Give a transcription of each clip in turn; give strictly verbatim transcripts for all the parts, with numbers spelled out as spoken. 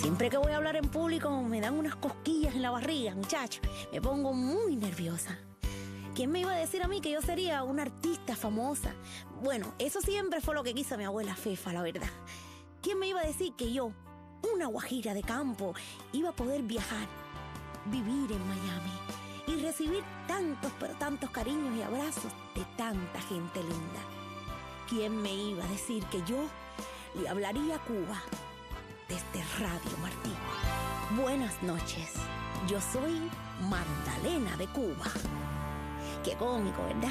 Siempre que voy a hablar en público me dan unas cosquillas en la barriga, muchacho. Me pongo muy nerviosa. ¿Quién me iba a decir a mí que yo sería una artista famosa? Bueno, eso siempre fue lo que quiso mi abuela Fefa, la verdad. ¿Quién me iba a decir que yo, una guajira de campo, iba a poder viajar, vivir en Miami y recibir tantos, pero tantos cariños y abrazos de tanta gente linda? ¿Quién me iba a decir que yo le hablaría a Cuba desde Radio Martí? Buenas noches, yo soy Magdalena de Cuba. Qué cómico, ¿verdad?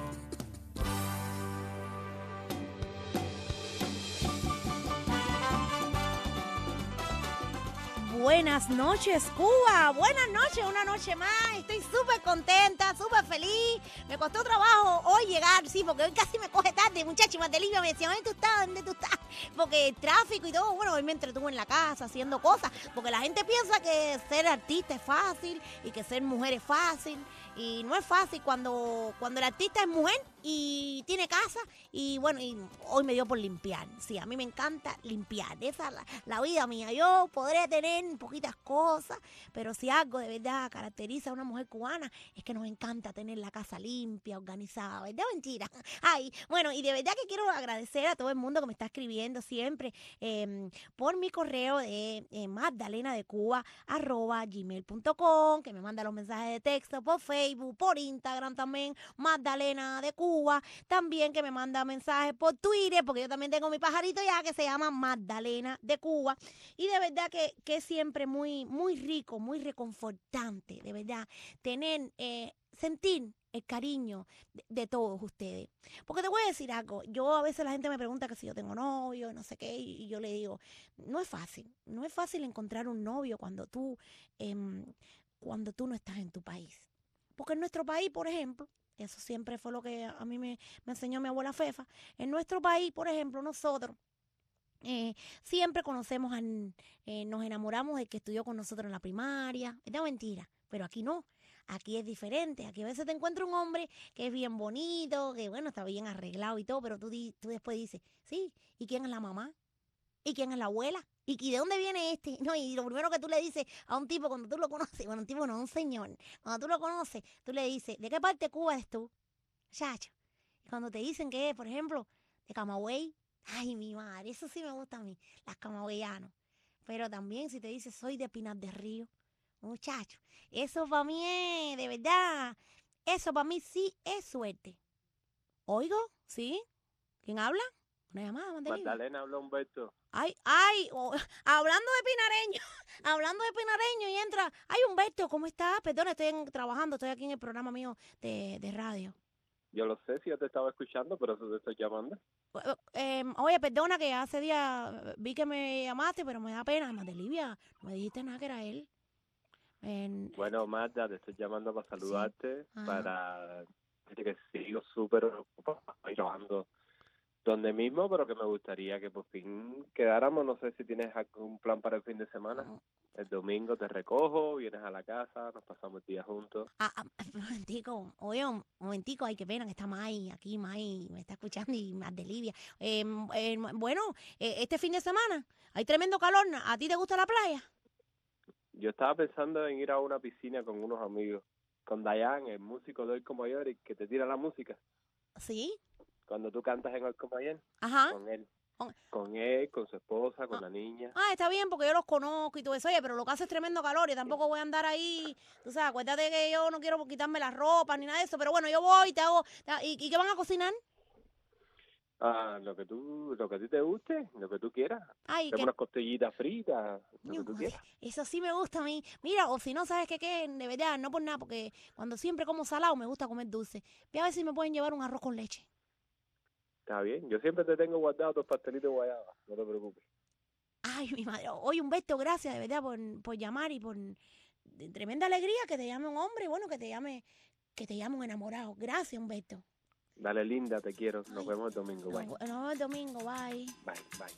Buenas noches, Cuba. Buenas noches, una noche más. Estoy súper contenta, súper feliz. Me costó trabajo hoy llegar, sí, porque hoy casi me coge tarde, muchacho. Magdalena me decía, ¿dónde tú estás? ¿Dónde tú estás? Porque el tráfico y todo, bueno, hoy me entretuve en la casa haciendo cosas. Porque la gente piensa que ser artista es fácil y que ser mujer es fácil. Y no es fácil cuando, cuando el artista es mujer y tiene casa. Y bueno, y hoy me dio por limpiar. Sí, a mí me encanta limpiar. Esa es la, la vida mía. Yo podré tener poquitas cosas, pero si algo de verdad caracteriza a una mujer cubana es que nos encanta tener la casa limpia, organizada, ¿verdad? Mentira. Ay, bueno, y de verdad que quiero agradecer a todo el mundo que me está escribiendo siempre eh, por mi correo de eh, magdalena de cuba arroba gmail punto com, que me manda los mensajes de texto por Facebook, por Instagram también, Magdalena de Cuba, también que me manda mensajes por Twitter, porque yo también tengo mi pajarito ya que se llama Magdalena de Cuba, y de verdad que, que es siempre muy, muy rico, muy reconfortante, de verdad, tener, eh, sentir el cariño de, de todos ustedes. Porque te voy a decir algo, yo a veces la gente me pregunta que si yo tengo novio, no sé qué, y, y yo le digo, no es fácil, no es fácil encontrar un novio cuando tú, eh, cuando tú no estás en tu país. Porque en nuestro país, por ejemplo, eso siempre fue lo que a mí me, me enseñó mi abuela Fefa, en nuestro país, por ejemplo, nosotros, Eh, siempre conocemos, a, eh, nos enamoramos del que estudió con nosotros en la primaria. Es de mentira, pero aquí no. Aquí es diferente. Aquí a veces te encuentras un hombre que es bien bonito, que bueno, está bien arreglado y todo, pero tú, di, tú después dices, sí, ¿y quién es la mamá? ¿Y quién es la abuela? ¿Y, ¿Y de dónde viene este? No, y lo primero que tú le dices a un tipo cuando tú lo conoces, bueno, un tipo no, un señor, cuando tú lo conoces, tú le dices, ¿de qué parte de Cuba eres tú? Chacho. Y cuando te dicen que es, por ejemplo, de Camagüey, ay, mi madre, eso sí me gusta a mí, las camagüeyanos. Pero también si te dice soy de Pinar del Río, muchacho, eso para mí es, de verdad, eso para mí sí es suerte. ¿Oigo? ¿Sí? ¿Quién habla? Una llamada, Magdalena. Magdalena, habla Humberto. Ay, ay, oh, hablando de pinareño, hablando de pinareño y entra, ay, Humberto, ¿cómo estás? Perdón, estoy en, trabajando, estoy aquí en el programa mío de, de radio. Yo lo sé, si yo te estaba escuchando, pero eso te estoy llamando. Eh, oye, perdona que hace días vi que me llamaste, pero me da pena. Además de Livia, no me dijiste nada que era él. En, Bueno, Magda, te estoy llamando para saludarte, sí. para decir que sigo súper ocupado trabajando donde mismo, pero que me gustaría que por fin quedáramos. No sé si tienes algún plan para el fin de semana. Oh. El domingo te recojo, vienes a la casa, nos pasamos el día juntos. Ah, ah, un momentico, oye, un momentico, ay, qué pena que está May aquí, May me está escuchando y más de Livia. Eh, eh, bueno, eh, este fin de semana hay tremendo calor, ¿a ti te gusta la playa? Yo estaba pensando en ir a una piscina con unos amigos, con Dayan, el músico de Oico Mayor, y que te tira la música. ¿Sí? Cuando tú cantas en Oico Mayor, Ajá. con él. Con... con él, con su esposa, con ah. la niña. Ah, está bien, porque yo los conozco y todo eso. Oye, pero lo que hace es tremendo calor y tampoco voy a andar ahí. Tú sabes, acuérdate que yo no quiero quitarme la ropa ni nada de eso. Pero bueno, yo voy, te hago... ¿Y, y qué van a cocinar? Ah, lo que tú, lo que a ti te guste, lo que tú quieras. Ay, que... unas costillitas fritas, lo no, que tú quieras. Eso sí me gusta a mí. Mira, o si no, ¿sabes qué? qué? De verdad, no por nada, porque cuando siempre como salado me gusta comer dulce. Voy a ver si me pueden llevar un arroz con leche. Está bien, yo siempre te tengo guardado tus pastelitos de guayaba, no te preocupes. Ay, mi madre. Oye, Humberto, gracias de verdad por, por llamar y por de tremenda alegría que te llame un hombre, bueno, que te llame, que te llame un enamorado. Gracias, Humberto. Dale, linda, te quiero. Nos Ay, vemos el domingo, bye. Nos, nos vemos el domingo, bye. Bye, bye.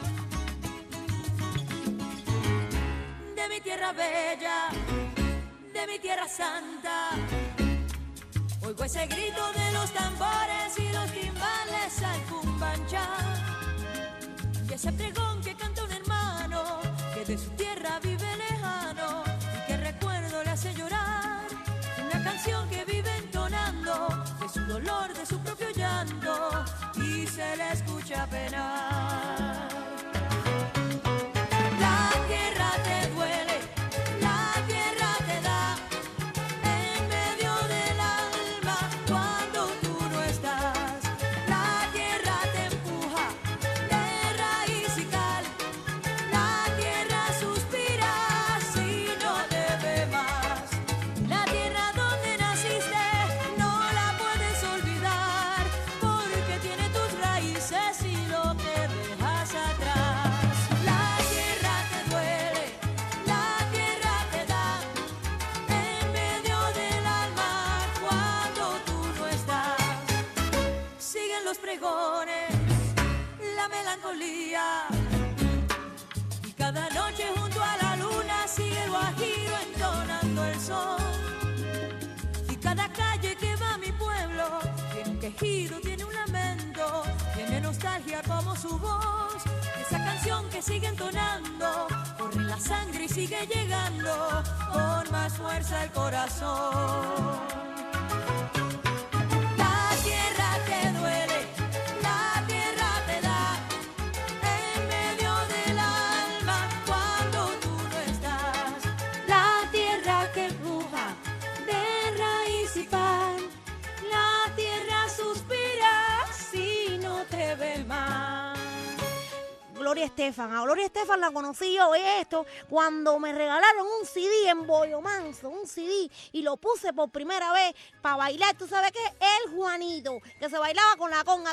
De mi tierra bella, de mi tierra santa. Oigo ese grito de los tambores y los timbales al cumbancha. Y ese pregón que canta un hermano que de su tierra vive lejano y que recuerdo le hace llorar. Una canción que vive entonando de su dolor, de su propio llanto y se le escucha penar. La tierra te duele, la tierra te da en medio del alma cuando tú no estás. La tierra te empuja de raíz y cal, la tierra suspira si no te ve más. La tierra donde naciste no la puedes olvidar porque tiene tus raíces y lo que dejas atrás. La tierra te duele, la tierra te da en medio del alma cuando tú no estás. Siguen los pregones, la melancolía y cada noche junto a la luna sigue el guajiro entonando el sol. Y cada calle que va a mi pueblo tiene un quejido, tiene un lamento, tiene nostalgia como su voz. Esa canción que sigue entonando corre en la sangre y sigue llegando con más fuerza el corazón. La tierra te duele, la tierra te da en medio del alma cuando tú no estás. La tierra que empuja de raíz y pan, la tierra suspira si no te ve más. Gloria Estefan. A Gloria Estefan la conocí yo esto cuando me regalaron un C D en Boyo Manso, un C D, y lo puse por primera vez para bailar. ¿Tú sabes qué? El Juanito, que se bailaba con la conga.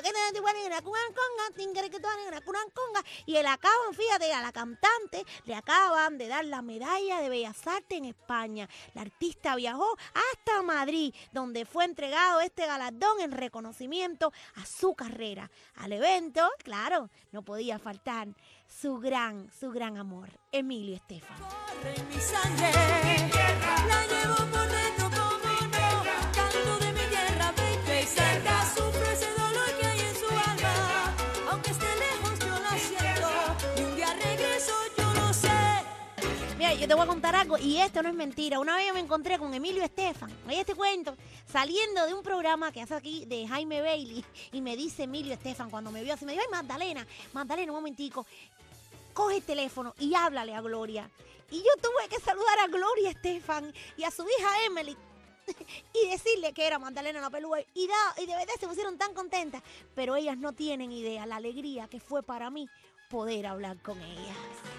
Y le acaban, fíjate, a la cantante le acaban de dar la medalla de Bellas Artes en España. La artista viajó hasta Madrid, donde fue entregado este galardón en reconocimiento a su carrera. Al evento, claro, no podía faltar su gran, su gran amor, Emilio Estefan. Corre en mi sangre, la llevo por dentro como no, canto de mi tierra, venga y cerca, sufro ese dolor que hay en su alma, aunque esté lejos yo la siento, y un día regreso yo lo sé. Mira, yo te voy a contar algo, y esto no es mentira. Una vez yo me encontré con Emilio Estefan, oye este cuento, saliendo de un programa que hace aquí de Jaime Bailey, y me dice Emilio Estefan, cuando me vio así, me dijo, ay, Magdalena, Magdalena, un momentico, coge el teléfono y háblale a Gloria. Y yo tuve que saludar a Gloria Estefan y a su hija Emily y decirle que era Magdalena la pelúa. Y, da, y de verdad se pusieron tan contentas, pero ellas no tienen idea la alegría que fue para mí poder hablar con ellas.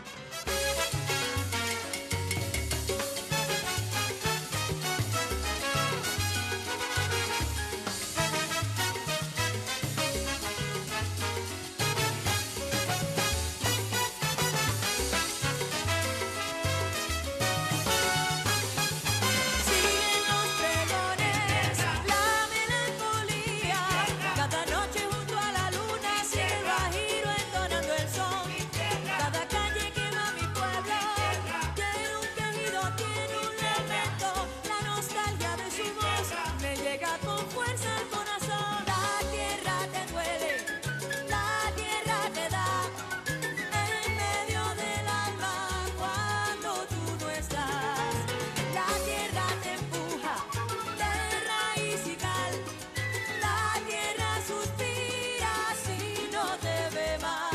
Siguen los pregones, la melancolía, cada noche junto a la luna sigue el guajiro entonando el son. Cada calle que va a mi pueblo tiene un quejido, tiene un lamento, la nostalgia de su voz me llega con fuerza al corazón. La tierra te duele, la tierra te da en medio del alma cuando tú no estás. La tierra te empuja de raíz y cal, la tierra suspira si no te ve más.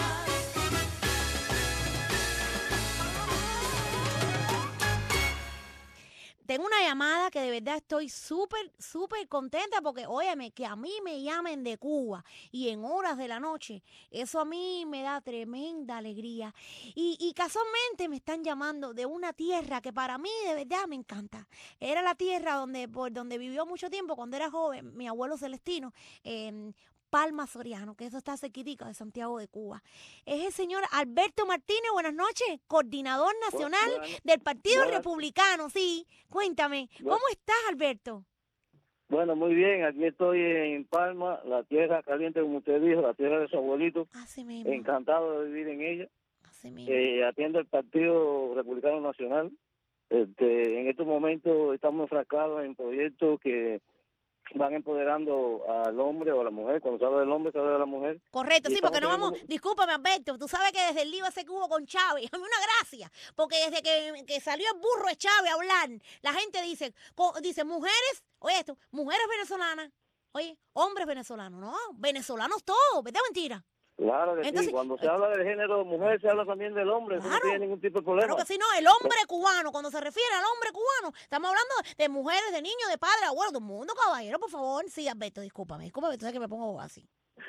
Tengo una llamada que de verdad estoy súper, súper contenta porque, óyeme, que a mí me llamen de Cuba y en horas de la noche, eso a mí me da tremenda alegría. Y, y casualmente me están llamando de una tierra que para mí de verdad me encanta. Era la tierra donde, por donde vivió mucho tiempo cuando era joven mi abuelo Celestino, eh, Palma Soriano, que eso está cerquitica de Santiago de Cuba. Es el señor Alberto Martínez, buenas noches, coordinador nacional Bueno, del Partido buenas. Republicano, sí. Cuéntame, Bueno. ¿cómo estás, Alberto? Bueno, muy bien, aquí estoy en Palma, la tierra caliente, como usted dijo, la tierra de su abuelito. Así mismo, Encantado de vivir en ella. así mismo. Eh, atiendo el Partido Republicano Nacional Este, en estos momentos estamos enfrascados en proyectos que van empoderando al hombre o a la mujer. Cuando se habla del hombre, se habla de la mujer. Correcto, Y sí, porque estamos no vamos, teniendo- discúlpame, Alberto, tú sabes que desde el lío ese que hubo con Chávez, a mí una gracia, porque desde que, que salió el burro de Chávez a hablar, la gente dice, co- dice, mujeres, oye esto, mujeres venezolanas, oye, hombres venezolanos, no, venezolanos todos, ¿verdad o mentira? Claro que Entonces, sí. Cuando se eh, habla del género mujer, se habla también del hombre. Eso no Claro. tiene ningún tipo de problema. Claro que sí, no, el hombre cubano, cuando se refiere al hombre cubano, estamos hablando de mujeres, de niños, de padres, abuelos, todo el mundo, caballero, por favor, sí, Alberto, discúlpame, discúlpame, tú sabes que me pongo así.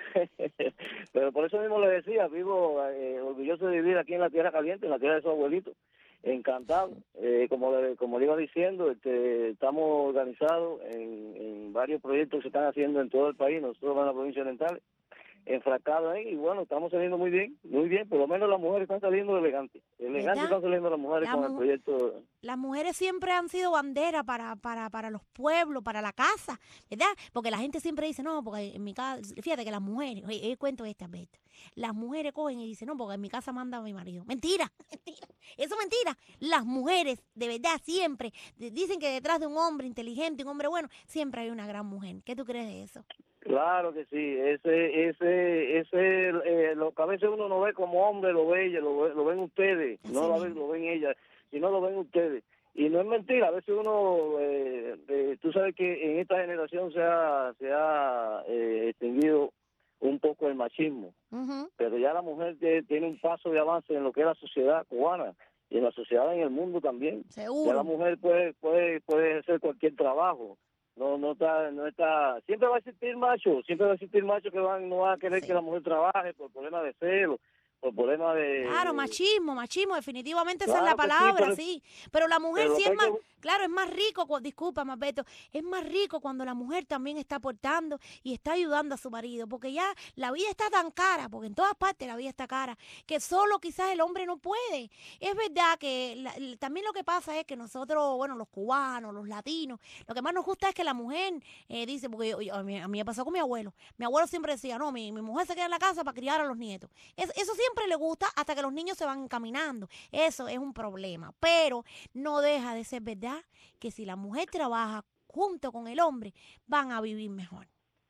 Pero por eso mismo le decía, vivo eh, orgulloso de vivir aquí en la Tierra Caliente, en la tierra de su abuelito. Encantado. Eh, como le, como le iba diciendo, este, estamos organizados en, en varios proyectos que se están haciendo en todo el país, nosotros en la provincia oriental, enfrascados ahí, y bueno, estamos saliendo muy bien, muy bien, por lo menos las mujeres están saliendo elegantes. Elegantes ¿Verdad? están saliendo las mujeres La con el mu- proyecto. Las mujeres siempre han sido bandera para, para, para los pueblos, para la casa, ¿verdad? Porque la gente siempre dice, no, porque en mi casa, fíjate que las mujeres, oye, eh, cuento este, Alberto, las mujeres cogen y dicen, no, porque en mi casa manda mi marido. Mentira, mentira, eso es mentira. Las mujeres, de verdad, siempre, de- dicen que detrás de un hombre inteligente, un hombre bueno, siempre hay una gran mujer. ¿Qué tú crees de eso? Claro que sí, ese, ese, ese, eh, lo que a veces uno no ve como hombre, lo ve ella, lo, ve- lo ven ustedes, Así no lo ven, mismo. lo ven ella, sino lo ven ustedes. Y no es mentira, a veces uno, eh, eh, tú sabes que en esta generación se ha, se ha eh, extinguido un poco el machismo, Ujú. pero ya la mujer te- tiene un paso de avance en lo que es la sociedad cubana y en la sociedad en el mundo también. Ya la Seguro. mujer puede, puede, puede hacer cualquier trabajo. No, no está, no está, siempre va a existir machos, siempre va a existir machos que van, no van a querer Sí. que la mujer trabaje por problemas de celo, por problemas de... Claro, de- machismo, machismo, definitivamente esa es Claro la que sí, palabra, pero- sí. Pero la mujer pero sí lo es que hay más, que- claro, es más rico, cu- disculpa, Alberto, es más rico cuando la mujer también está aportando y está ayudando a su marido, porque ya la vida está tan cara, porque en todas partes la vida está cara, que solo quizás el hombre no puede. Es verdad que la- l- también lo que pasa es que nosotros, bueno, los cubanos, los latinos, lo que más nos gusta es que la mujer eh, dice, porque yo- yo- a, mí, a mí me pasó con mi abuelo, mi abuelo siempre decía, no, mi, mi mujer se queda en la casa para criar a los nietos. Es- eso siempre le gusta hasta que los niños se van encaminando. Eso es un problema. Pero no deja de ser verdad que si la mujer trabaja junto con el hombre, van a vivir mejor.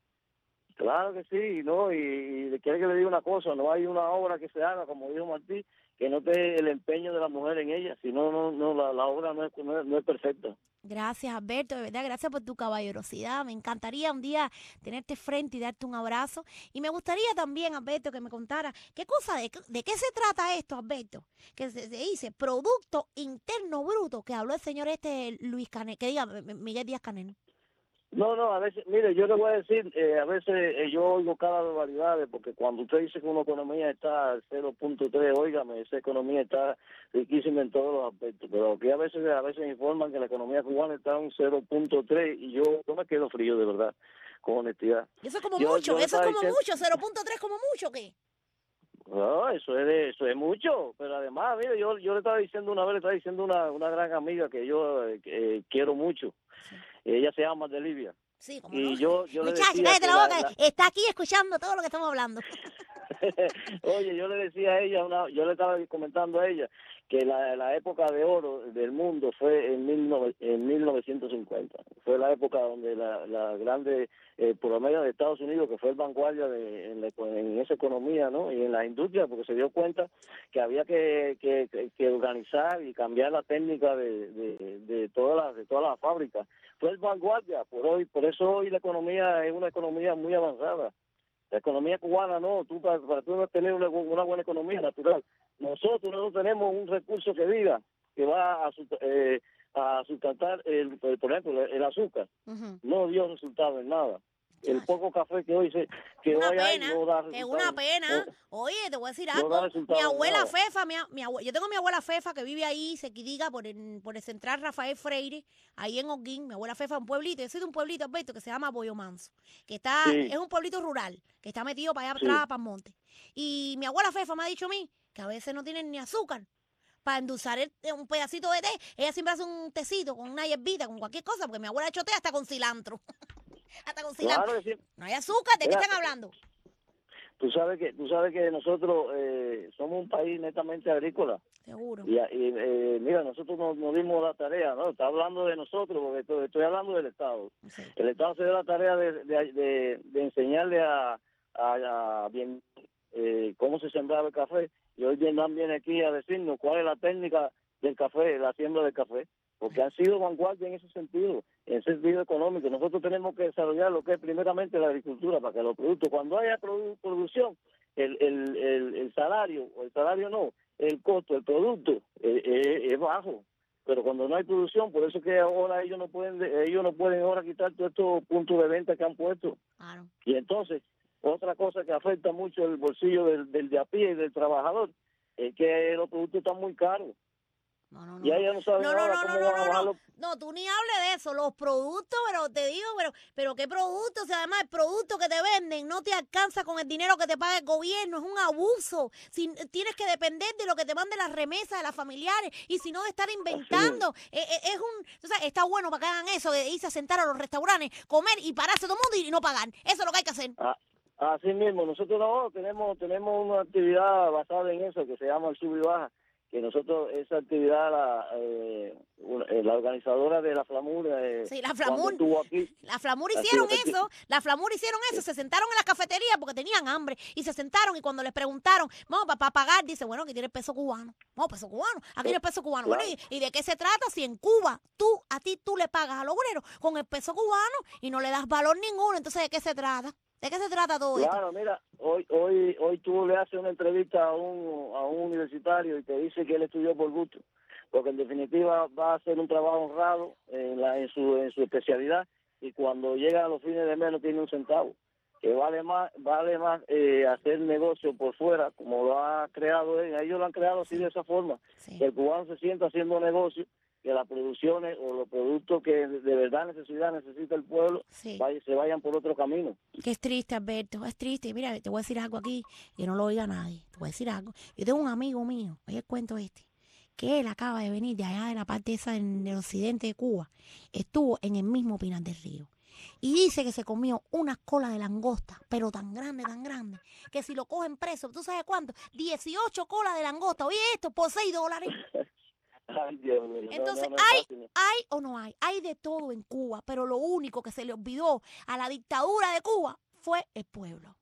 Claro que sí, ¿no? Y, y quiere que le diga una cosa, no hay una obra que se haga, como dijo Martí, que no esté el empeño de la mujer en ella, si no, no, no la, la obra no es, no es, no es perfecta. Gracias, Alberto, de verdad, gracias por tu caballerosidad. Me encantaría un día tenerte frente y darte un abrazo. Y me gustaría también, Alberto, que me contara qué cosa, de, qué- de qué se trata esto, Alberto. Que se, se dice Producto Interno Bruto, que habló el señor este Luis Canel, que diga M- M- Miguel Díaz Canel. No, no, a veces, mire, yo le voy a decir, eh, a veces eh, yo oigo cada barbaridad, porque cuando usted dice que una economía está al cero punto tres, óigame, esa economía está riquísima en todos los aspectos, pero que a veces a veces informan que la economía cubana está en un cero punto tres y yo, yo me quedo frío de verdad, con honestidad. Y eso es como Yo- mucho, yo le eso es estaba como diciendo- mucho, cero punto tres como mucho, ¿qué? No, eso es de- eso es mucho, pero además, mire, yo yo le estaba diciendo una vez, le estaba diciendo una una gran amiga que yo eh, que, eh, quiero mucho, ella se llama de Libia. Sí, como Y no. yo, yo le Muchacha, decía cállate que la la- boca, la- está aquí escuchando todo lo que estamos hablando. Oye, yo le decía a ella, una, yo le estaba comentando a ella que la, la época de oro del mundo fue en, mil nove- en mil novecientos cincuenta. Fue la época donde la, la grande, eh, por lo menos de Estados Unidos, que fue el vanguardia de, en, la- en esa economía, ¿no? Y en la industria, porque se dio cuenta que había que, que, que- que organizar y cambiar la técnica de, de, de todas las de todas las fábricas. Fue el vanguardia, por hoy, por eso hoy la economía es una economía muy avanzada. La economía cubana no, tú para, para tú no tener una, bu- una buena economía natural. Nosotros no tenemos un recurso que diga que va a, su- eh, a sustentar, el, el- por ejemplo, el, el azúcar. Ujú. No dio resultado en nada. El poco café que hoy se que Una hoy hay pena, no da es resultado. una pena. No- Oye, te voy a decir no algo. da resultado Mi de abuela nada. Fefa, mi, a- mi abue- yo tengo mi abuela Fefa que vive ahí, se diga por el, por el central Rafael Freire, ahí en Holguín. Mi abuela Fefa es un pueblito, yo soy de un pueblito, Alberto, que se llama Boyo Manso, que está, Sí. es un pueblito rural, que está metido para allá Sí. atrás, para el monte. Y mi abuela Fefa me ha dicho a mí que a veces no tienen ni azúcar para endulzar el- un pedacito de té. Ella siempre hace un tecito con una hierbita, con cualquier cosa, porque mi abuela ha hecho té hasta con cilantro. Hasta con cilantro. Claro que sí. No hay azúcar, ¿de qué Mira, están hablando? Tú sabes que tú sabes que nosotros eh, somos un país netamente agrícola. Seguro. Y, y eh, mira, nosotros nos, nos dimos la tarea, ¿no? Está hablando de nosotros, porque estoy, estoy hablando del Estado. Sí. El Estado se dio la tarea de, de, de, de enseñarle a, a, a bien, eh, cómo se sembraba el café. Y hoy Vietnam viene aquí a decirnos cuál es la técnica del café, la siembra del café. Porque han sido vanguardia en ese sentido, en ese sentido económico. Nosotros tenemos que desarrollar lo que es primeramente la agricultura, para que los productos, cuando haya produ producción, el, el, el, el salario, o el salario no, el costo, el producto eh, eh, es bajo. Pero cuando no hay producción, por eso es que ahora ellos no pueden, ellos no pueden ahora quitar todos estos puntos de venta que han puesto. Claro. Y entonces, otra cosa que afecta mucho el bolsillo del, del de a pie y del trabajador, es que los productos están muy caros. No, no, no. Y ellos no saben No, no, ahora no, cómo no, van no, a bajar no, los... no, tú ni hables de eso, los productos, pero te digo, pero, pero qué productos, o sea, además el producto que te venden no te alcanza con el dinero que te paga el gobierno, es un abuso, si, tienes que depender de lo que te manden las remesas de las familiares, y si no de estar inventando, eh, eh, es un, o sea, está bueno para que hagan eso, de irse a sentar a los restaurantes, comer y pararse todo el mundo y no pagar, eso es lo que hay que hacer. Ah, así mismo, nosotros no, tenemos, tenemos una actividad basada en eso que se llama el sub y baja, que nosotros esa actividad la, eh, una- eh, la organizadora de la Flamur eh, Sí, la cuando Flamur, estuvo aquí, la Flamur Así hicieron es, eso, la Flamur hicieron eso, se sentaron en la cafetería porque tenían hambre y se sentaron y cuando les preguntaron, vamos, para pagar, dice, bueno, aquí tiene el peso cubano, vamos, peso cubano, aquí tiene el peso cubano, bueno, Claro. ¿y, y de qué se trata si en Cuba tú, a ti tú le pagas al obrero con el peso cubano y no le das valor ninguno, entonces ¿de qué se trata? ¿De qué se trata todo esto? claro, mira, hoy hoy hoy tú le haces una entrevista a un a un universitario y te dice que él estudió por gusto, porque en definitiva va a hacer un trabajo honrado en la en su en su especialidad y cuando llega a los fines de mes no tiene un centavo, que vale más vale más eh, hacer negocio por fuera como lo ha creado él, ellos lo han creado así de esa forma, Sí. que el cubano se sienta haciendo negocio, que las producciones o los productos que de verdad necesidad necesita el pueblo Sí. vaya- se vayan por otro camino. Que es triste, Alberto, es triste. Y mira, te voy a decir algo aquí que no lo oiga nadie. Te voy a decir algo. Yo tengo un amigo mío, oye el cuento este, que él acaba de venir de allá de la parte esa en el occidente de Cuba. Estuvo en el mismo Pinar del Río. Y dice que se comió una cola de langosta, pero tan grande, tan grande, que si lo cogen preso, ¿tú sabes cuánto? dieciocho colas de langosta. Oye, esto por seis dólares. Ay, Dios mío, no, Entonces, no, no es hay, fácil, ¿no? hay o no hay, hay de todo en Cuba, pero lo único que se le olvidó a la dictadura de Cuba fue el pueblo.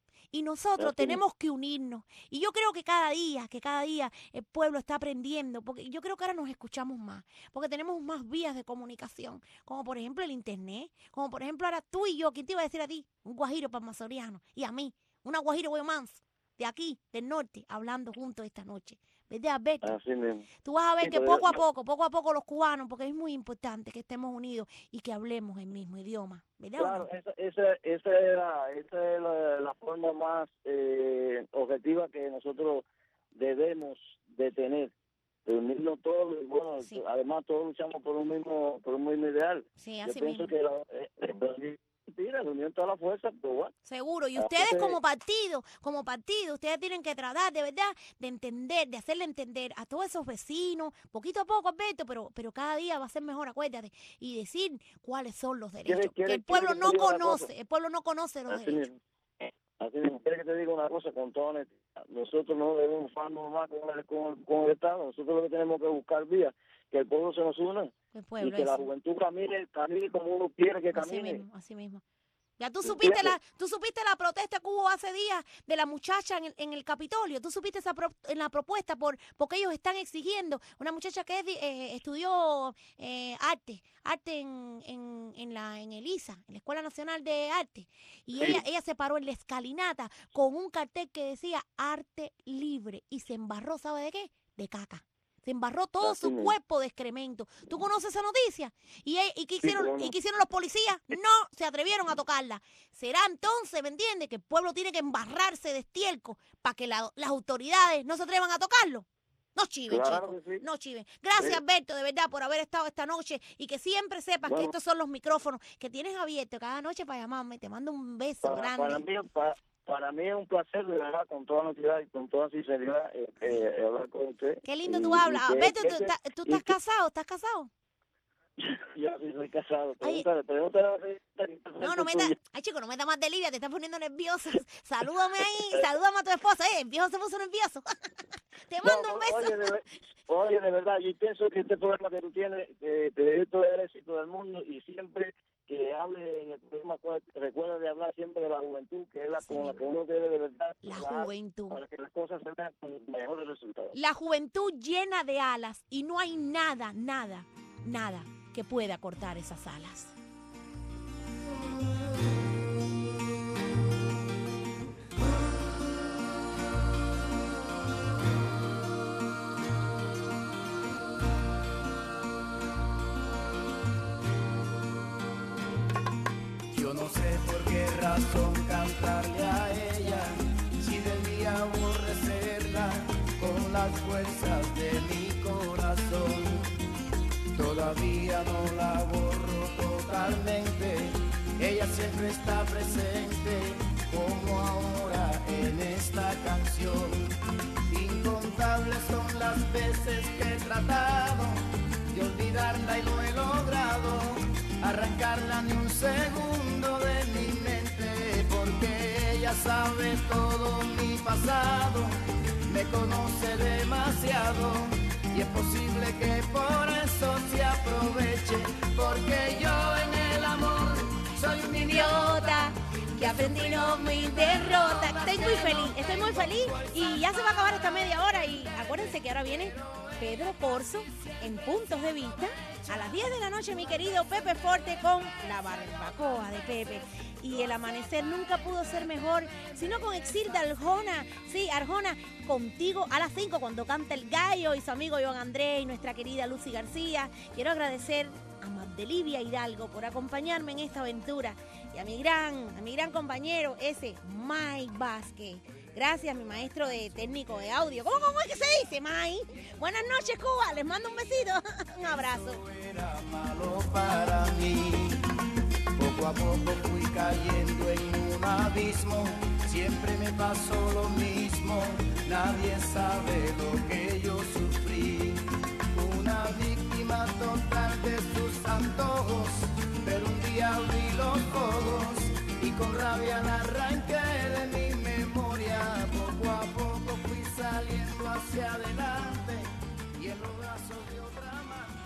Y nosotros Así tenemos que unirnos. Y yo creo que cada día, que cada día el pueblo está aprendiendo, porque yo creo que ahora nos escuchamos más, porque tenemos más vías de comunicación, como por ejemplo el internet, como por ejemplo ahora tú y yo, ¿quién te iba a decir a ti? Un guajiro palmasoriano, y a mí, una guajiro guayomans, de aquí, del norte, hablando juntos esta noche. ¿Verdad, Alberto? Así mismo. Tú vas a ver Sí, que pero poco a yo- poco, poco a poco los cubanos, porque es muy importante que estemos unidos y que hablemos el mismo idioma, ¿verdad? o Claro, no? esa, esa, esa, era, esa es la, la forma más eh, objetiva que nosotros debemos de tener, de unirnos todos, y bueno, Sí. además todos luchamos por un mismo por un mismo ideal. Sí, Yo así pienso mismo. que la, eh, eh, la unión, mentira, la unión toda la fuerza, pero bueno, Seguro. Y Así ustedes que- como partido, como partido, ustedes tienen que tratar de verdad de entender, de hacerle entender a todos esos vecinos, poquito a poco, Alberto, pero, pero cada día va a ser mejor, acuérdate, y decir cuáles son los derechos. quiere- que el quiere pueblo que te no diga una conoce, cosa? el pueblo no conoce los así derechos. mismo. Así mismo, quiero que te diga una cosa con toda honestidad. Nosotros no debemos farnos más con el, con, el, con el Estado. Nosotros lo que tenemos que buscar vías, que el pueblo se nos una El y pueblo, que la eso. juventud camine, camine como uno quiere que Así camine. mismo, así mismo. Ya tú supiste la, tú supiste la protesta que hubo hace días de la muchacha en el, en el Capitolio. Tú supiste esa pro- en la propuesta por porque ellos están exigiendo una muchacha que es di- eh, estudió eh, arte, arte en, en, en la en el I S A, en la Escuela Nacional de Arte, y Sí. ella ella se paró en la escalinata con un cartel que decía arte libre y se embarró, ¿sabe de qué? De caca. Se embarró todo Así su mismo. cuerpo de excremento. ¿Tú conoces esa noticia? ¿Y, e- y qué Sí, hicieron, cómo no. y qué hicieron los policías? No se atrevieron a tocarla. Será entonces, ¿me entiendes? Que el pueblo tiene que embarrarse de estiércol para que la- las autoridades no se atrevan a tocarlo. No chiven, Claro chicos. que sí. No chiven. Gracias, Sí. Alberto, de verdad, por haber estado esta noche y que siempre sepas que Bueno. estos son los micrófonos que tienes abiertos cada noche para llamarme. Te mando un beso Para, grande. para, mí, para, para mí es un placer, de verdad, con toda honestidad y con toda sinceridad, eh, eh, hablar con usted. Qué lindo Y- tú y hablas. que- Alberto, que ¿tú, ese- estás- tú y estás que- casado? ¿Estás casado? Yo sí soy casado. Ay. Pregúntale, pregúntale a la señorita que está No, no frente meta, tuya. ay chico, no meta más de Livia, te estás poniendo nervioso. Salúdame ahí, salúdame a tu esposa, eh, el viejo se puso nervioso. Te mando No, un beso. Oye, de, ver- oye, de verdad, yo pienso que este programa que tú tienes, eh, te deseo todo el éxito del mundo y siempre que hable en el programa, acuérdate- recuerda de hablar siempre de la juventud, que es la Sí. con la que uno debe de verdad La trabajar juventud. para que las cosas se vean con mejores resultados. La juventud llena de alas y no hay nada, nada, nada que pueda cortar esas alas. Yo no sé por qué razón cantarle a ella, si debía aborrecerla con las fuerzas de mi corazón. Todavía no la borro totalmente, ella siempre está presente, como ahora en esta canción. Incontables son las veces que he tratado de olvidarla y no he logrado arrancarla ni un segundo de mi mente, porque ella sabe todo mi pasado, me conoce demasiado y es posible que por eso se aproveche, porque yo en el amor soy un idiota. Que aprendí no me derrota. Estoy muy feliz, estoy muy feliz y ya se va a acabar esta media hora y acuérdense que ahora viene Pedro Corzo en Puntos de Vista a las diez de la noche, mi querido Pepe Forte con la barbacoa de Pepe. Y el amanecer nunca pudo ser mejor, sino con Exilda Arjona. Sí, Arjona, contigo a las cinco cuando canta el gallo y su amigo Iván Andrés y nuestra querida Lucy García. Quiero agradecer a Magdelivia Hidalgo por acompañarme en esta aventura y a mi gran, a mi gran compañero ese Mike Vázquez. Gracias, mi maestro de técnico de audio. ¿Cómo, cómo es que se dice, Mike? Buenas noches, Cuba. Les mando un besito. Un abrazo. Era malo para mí. Poco a poco fui cayendo en un abismo. Siempre me pasó lo mismo. Nadie sabe lo que yo sufrí. Una víctima total de sus antojos. Pero un día abrí los ojos y con rabia la arranqué de mi memoria. Poco a poco fui saliendo hacia adelante y en los brazos de otra amante.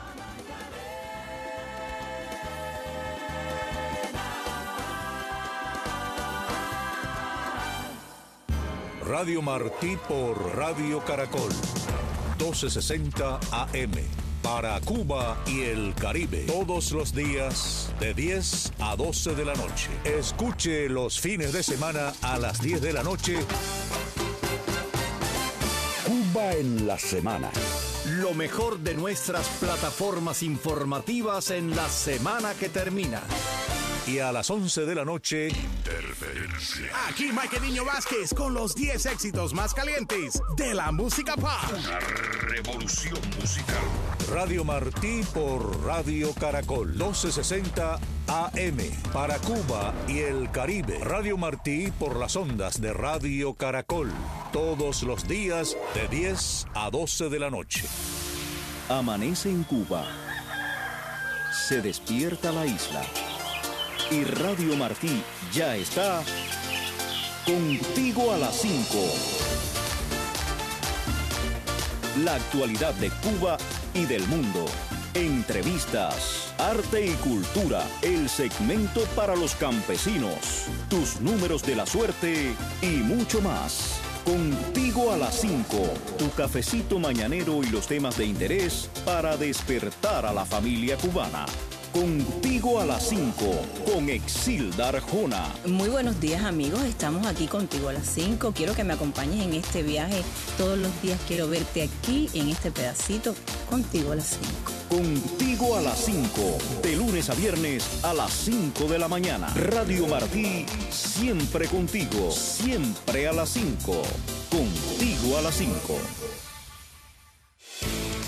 Radio Martí por Radio Caracol, doce sesenta A M, para Cuba y el Caribe, todos los días de diez a doce de la noche. Escuche los fines de semana a las diez de la noche. Cuba en la semana. Lo mejor de nuestras plataformas informativas en la semana que termina. Y a las once de la noche, Interferencia. Aquí Mike Niño Vázquez con los diez éxitos más calientes de la música pop. Una revolución musical. Radio Martí por Radio Caracol, doce sesenta A M, para Cuba y el Caribe. Radio Martí por las ondas de Radio Caracol, todos los días de diez a doce de la noche. Amanece en Cuba. Se despierta la isla. Y Radio Martí ya está contigo a las cinco. La actualidad de Cuba y del mundo. Entrevistas, arte y cultura. El segmento para los campesinos. Tus números de la suerte y mucho más. Contigo a las cinco. Tu cafecito mañanero y los temas de interés para despertar a la familia cubana. Contigo a las cinco, con Exilda Arjona. Muy buenos días, amigos. Estamos aquí contigo a las cinco. Quiero que me acompañes en este viaje. Todos los días quiero verte aquí, en este pedacito, contigo a las cinco. Contigo a las cinco, de lunes a viernes a las cinco de la mañana. Radio Martí, siempre contigo, siempre a las cinco. Contigo a las cinco.